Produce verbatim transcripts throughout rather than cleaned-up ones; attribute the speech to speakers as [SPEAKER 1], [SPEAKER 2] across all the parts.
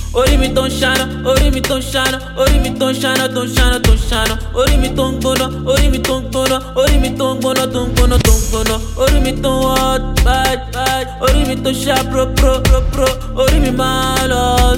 [SPEAKER 1] Orí mi tó ń ṣáná, orí mi tó ń ṣáná, orí mi tó ń ṣáná, tó ń ṣáná, tó ń ṣáná. Orí mi tó ń gbóná, orí mi tó ń gbóná, orí mi tó ń gbóná, tó ń gbóná, tó ń gbóná. Orí mi tó ń hot, bad, bad. Orí mi tó ṣá pro, pro, pro, pro. Orí mi máa lọ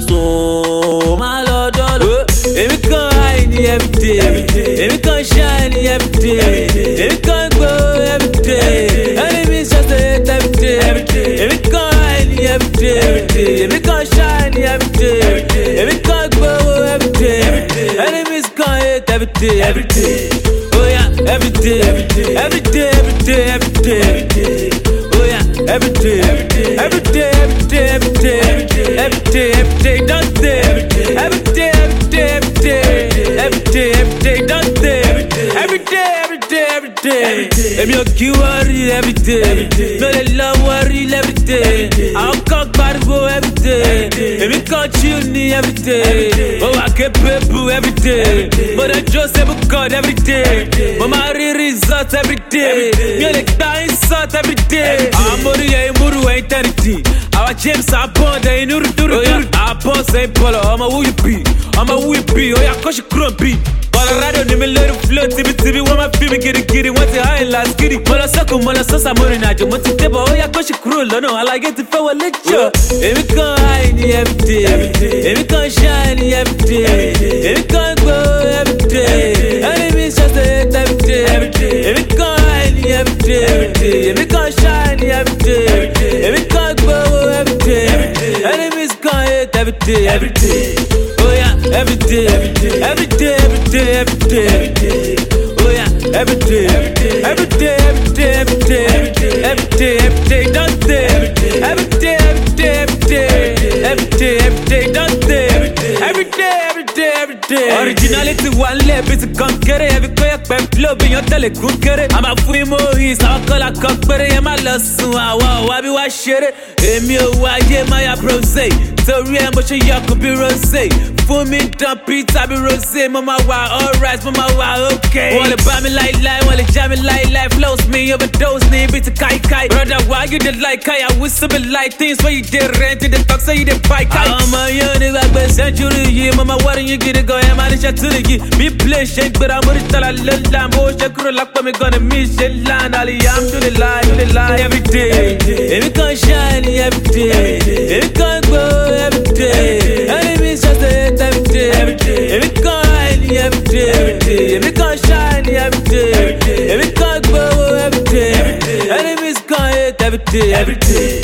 [SPEAKER 1] sùn, máa lọ dọ́lọ̀. Èmi kan high ní everyday, èmi kan shine ní everyday, èmi kan gbó everyday. Enemies just dey hate everyday, èmi kan high ní everyday, èmi kan shine ní everyday. Every can go every day. Enemies can hate every day, every day. Oh yeah, every day, every day, every day, every day, every day. Oh yeah, every day, every day, every day, every day, every day, every day, every day, don't say every day, every day, every day, every day, every day, every day, don't say every day, every day, every day, every day. Èmi ò kí worry every day, no dey love worry every day. Àwọn kan pariwo every day, èmi kan chill ní every day. Mo wà capable every day, mo dey jó sẹ́bù god every day. Mo máa rí result every day, mi ò lè gba insult every day. Àwọn mórí yẹn ìmúrù ẹ̀yìn tẹ́nìtì, àwọn James Abond ẹ̀yìn núrú dúró dúró. Àbọ̀ sẹ́yìn bọ̀lọ̀ ọmọ who you be, ọmọ who you be, ó yá kọ́ṣù kúrò bí. Colorado ni mi lórí flow tibitibi wọ́n máa fi mi girigiri wọ́n ti high last gidi. Mo lọ sọ́kùn mo lọ sọ́sà mo rìn àjò mo ti débọ̀ ó yá kọ́ṣù kúrò lọ́nà aláyé ti fẹ́ wọlé jọ. Èmi kan high ní everyday, èmi kan shine ní everyday, èmi kan gbó everyday. Enemies just dey hate everyday, èmi kan high ní everyday, èmi kan shine ní everyday, èmi kan gbó everyday. Enemies kan hate everyday, everyday. Oh yeah, every day, every day, every day, every day, every day. Oh yeah, every day, every day, every day, every day, every day, every day, every day, don't say every day, every day, every day, every day, every day, every day, don't say every day, every day, every day, every day. Originality one lep is a conqueror, every koya pen flow be your tele kunkere. I'm a free movies, our color cockberry, and my loss soon. I want why be why share it. Emi o wa ye my brose. Sorry, I'm what you could be rose. For me, dump pizza be rose. Mama wa alright, mama wa okay. Wanna buy me like life, wanna jam me like life. Flows me overdose, need beat to kai kai. Brother, why you did like kai? I whistle be like things where you did rent in the talk, so you did buy kai. I'm a young nigga, but century, yeah. Mama, why don't you get it go? I'm out of shit to the key. Me play shake, but I'm gonna tell a little lamb. Oh, shake, lock, but me gonna miss it. Land, Ali, I'm to the lie, to the lie every day. Every can shine every day. Every can go every day. Enemies just hate every day, every day. Every can hide every day, every day. Every can shine every day, every can go every day. Enemies can hate every day, every day,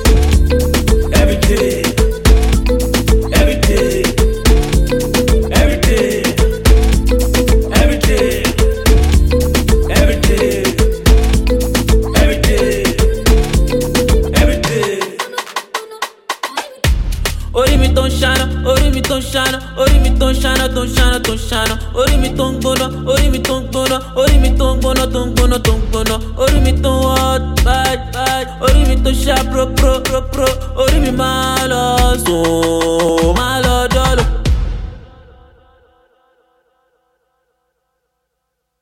[SPEAKER 1] every day, every day, every day, every day, every day, every day, every day. Orí mi tó ń ṣáná, orí mi tó ń ṣáná, orí mi tó ń ṣáná, tó ń ṣáná, tó ń ṣáná. Orí mi tó ń gbóná, orí mi tó ń gbóná, orí mi tó ń gbóná, tó ń gbóná, tó ń gbóná. Orí mi tó ń hot, bad, bad. Orí mi tó ṣá pro, pro, pro, pro. Orí mi máa lọ sùn, máa